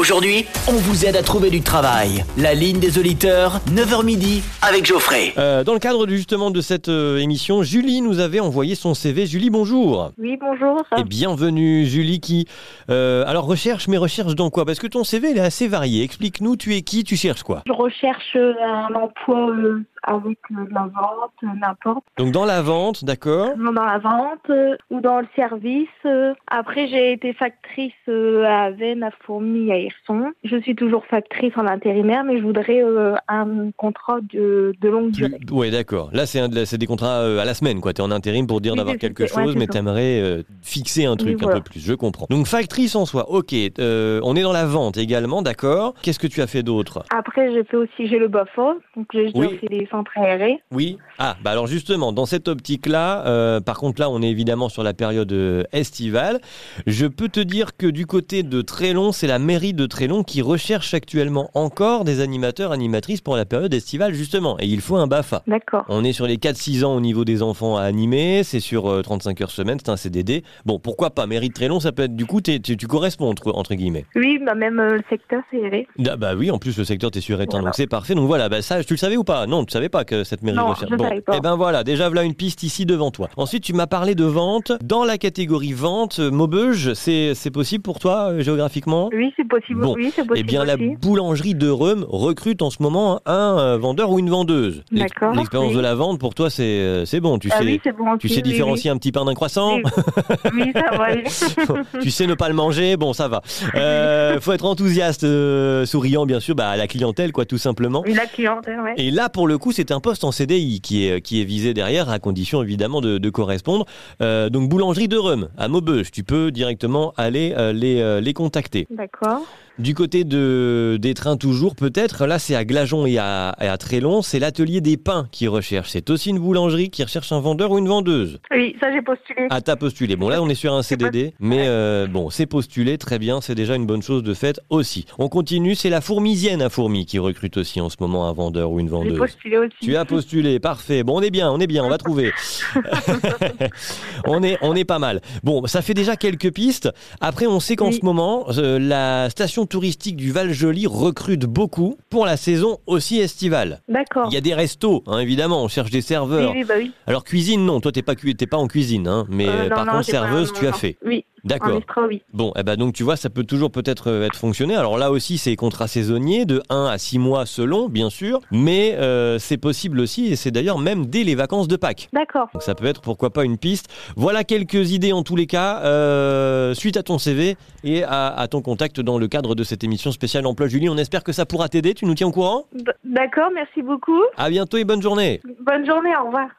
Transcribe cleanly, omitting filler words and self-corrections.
Aujourd'hui, on vous aide à trouver du travail. La ligne des auditeurs, 9h midi, avec Geoffrey. Dans le cadre justement de cette émission, Julie nous avait envoyé son CV. Julie, bonjour. Oui, bonjour. Et bienvenue, Julie qui... alors recherche dans quoi? Parce que ton CV il est assez varié. Explique-nous, tu es qui? Tu cherches quoi? Je recherche un emploi avec de la vente, n'importe. Donc dans la vente, d'accord. Dans la vente ou dans le service. Après, j'ai été factrice à Vennes, à Fourmi, à Hirson. Je suis toujours factrice en intérimaire, mais je voudrais un contrat de longue durée. Oui, d'accord. Là, c'est des contrats à la semaine, quoi. Tu es en intérim pour dire d'avoir quelque chose, mais tu aimerais fixer un truc un peu plus. Je comprends. Donc factrice en soi, ok. On est dans la vente également, d'accord. Qu'est-ce que tu as fait d'autre? Après, j'ai le BAFA, donc j'ai fait des centres aérés. Oui. Ah, bah alors justement, dans cette optique-là, par contre là, on est évidemment sur la période estivale. Je peux te dire que du côté de Trélon, c'est la mairie de Trélon qui recherche actuellement encore des animateurs, animatrices pour la période estivale justement. Et il faut un BAFA. D'accord. On est sur les 4-6 ans au niveau des enfants à animer, c'est sur 35 heures semaine, c'est un CDD. Bon, pourquoi pas, mairie de Trélon, ça peut être du coup, tu corresponds entre guillemets. Oui, bah même le secteur, c'est aéré. Ah, bah oui, en plus le secteur t'es sur éteint, donc c'est parfait. Donc voilà, bah ça, tu le savais ou pas? Non, tu savais pas que cette mairie recherche. Non, je savais pas. Et ben voilà, déjà voilà une piste ici devant toi. Ensuite, tu m'as parlé de vente. Dans la catégorie vente, Maubeuge, c'est possible pour toi géographiquement? Oui, c'est possible. Bon. Oui, c'est possible. Eh bien, aussi. la boulangerie de Rome recrute en ce moment un vendeur ou une vendeuse. D'accord. L'expérience de la vente, pour toi, c'est bon. Tu sais, oui, c'est bon. tu sais différencier un petit pain d'un croissant. Oui, ça va. Tu sais ne pas le manger, bon, ça va. Faut être enthousiaste, souriant, bien sûr, à la clientèle, quoi, tout simplement. Oui, la clientèle, ouais. Et là, pour le coup, c'est un poste en CDI qui est visé derrière, à condition évidemment de correspondre. Donc, boulangerie de Rome, à Maubeuge, tu peux directement aller les contacter. D'accord. Du côté des trains toujours, peut-être, là c'est à Glageon et à Trélon, c'est l'atelier des pains qui recherche. C'est aussi une boulangerie qui recherche un vendeur ou une vendeuse. Oui, ça j'ai postulé. Ah, t'as postulé. Bon, là on est sur un CDD, mais bon, c'est postulé, très bien, c'est déjà une bonne chose de fait aussi. On continue, c'est la Fourmisienne à Fourmi qui recrute aussi en ce moment un vendeur ou une vendeuse. J'ai postulé aussi. Tu as postulé, parfait. Bon, on est bien, on va trouver. on est pas mal. Bon, ça fait déjà quelques pistes. Après, on sait qu'en ce moment, la station touristique du Val-Joli recrute beaucoup pour la saison aussi estivale. D'accord. Il y a des restos, hein, évidemment, on cherche des serveurs. Oui, bah oui. Alors cuisine, non, toi t'es pas en cuisine, hein, mais par contre serveuse, tu as fait. Oui. D'accord. En Estra, oui. Bon, donc tu vois, ça peut toujours peut-être être fonctionné. Alors là aussi, c'est contrat saisonnier de 1 à 6 mois selon, bien sûr, mais c'est possible aussi, et c'est d'ailleurs même dès les vacances de Pâques. D'accord. Donc ça peut être, pourquoi pas, une piste. Voilà quelques idées en tous les cas, suite à ton CV et à ton contact dans le cadre de cette émission spéciale Emploi Julie. On espère que ça pourra t'aider, tu nous tiens au courant? D'accord, merci beaucoup. À bientôt et bonne journée. Bonne journée, au revoir.